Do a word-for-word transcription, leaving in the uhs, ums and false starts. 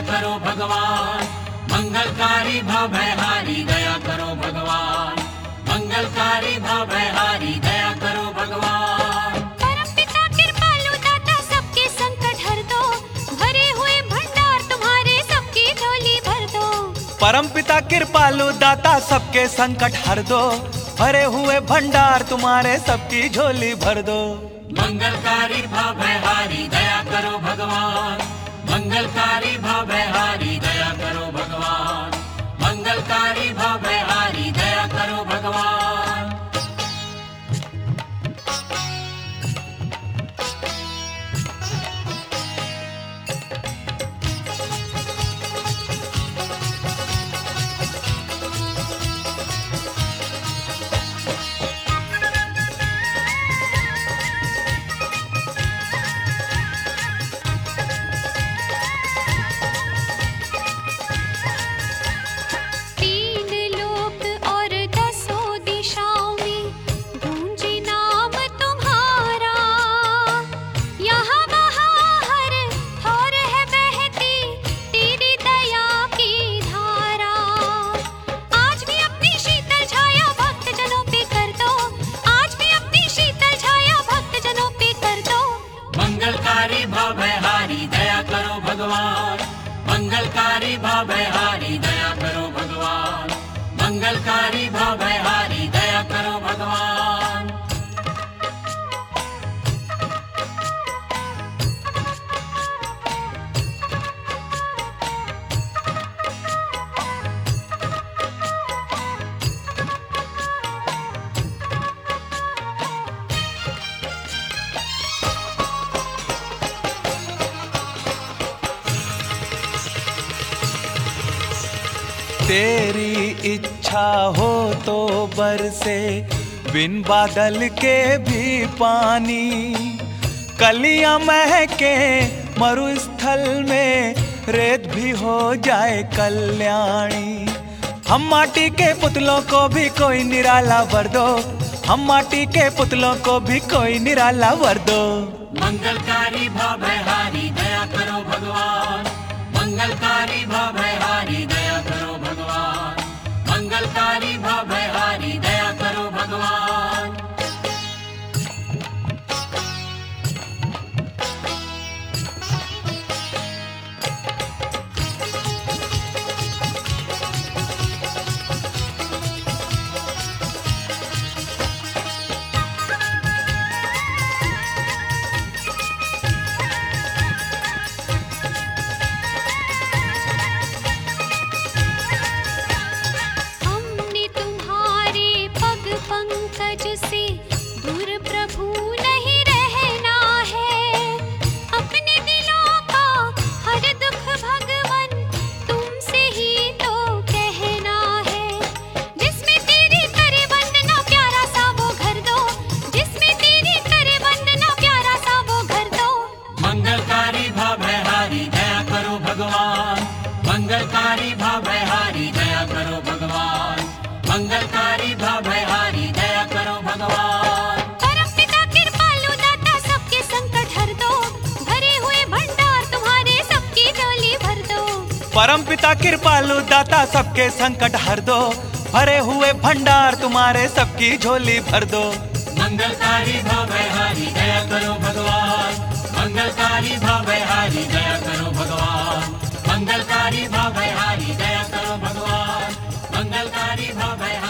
करो भगवान। मंगलकारी भवभयहारी दया करो भगवान। मंगलकारी भवभयहारी दया करो भगवान। परमपिता कृपालु दाता सबके संकट हर दो, भरे हुए भंडार तुम्हारे सबकी झोली भर दो। परमपिता कृपालु दाता सबके संकट हर दो, भरे हुए भंडार तुम्हारे सबकी झोली भर दो। मंगलकारी भवभयहारी दया करो भगवान। मंगलकारी भवभयहारी दया करो भगवान। मंगलकारी भवभयहारी दया करो भगवान। मंगलकारी भवभयहारी दया करो भगवान। मंगलकारी भवभयहारी दया करो भगवान। मंगलकारी भवभयहारी दया करो भगवान। तेरी इच्छा हो तो बरसे बिन बादल के भी पानी, कलियां महके मरुस्थल में रेत भी हो जाए कल्याणी। हम माटी के पुतलों को भी कोई निराला वर दो, हम माटी के पुतलों को भी कोई निराला वर दो। मंगलकारी भवभयहारी दया करो भगवान। मंगलकारी भवभयहारी दया करो भगवान। मंगलकारी भवभयहारी दया करो भगवान। पंकज से दूर प्रभु नहीं रहना है, अपने दिलों का हर दुख भगवन तुमसे ही तो कहना है। जिसमें तेरी करे वंदना प्यारा सा वो घर दो, जिसमें तेरी करे वंदना प्यारा सा वो घर दो। मंगलकारी भवभयहारी दया करो भगवान। मंगलकारी भवभयहारी दया करो भगवान। मंगलकारी भवभयहारी दया करो भगवान। परमपिता कृपालु दाता सबके संकट हर दो, भरे हुए भंडार तुम्हारे सबकी झोली भर दो। परमपिता कृपालु दाता सबके संकट हर दो, भरे हुए भंडार तुम्हारे सबकी झोली भर दो। मंगलकारी भवभयहारी दया करो भगवान। मंगलकारी भवभयहारी दया करो भगवान। मंगलकारी भवभयहारी दया करो भगवान। मंगलकारी भवभयहारी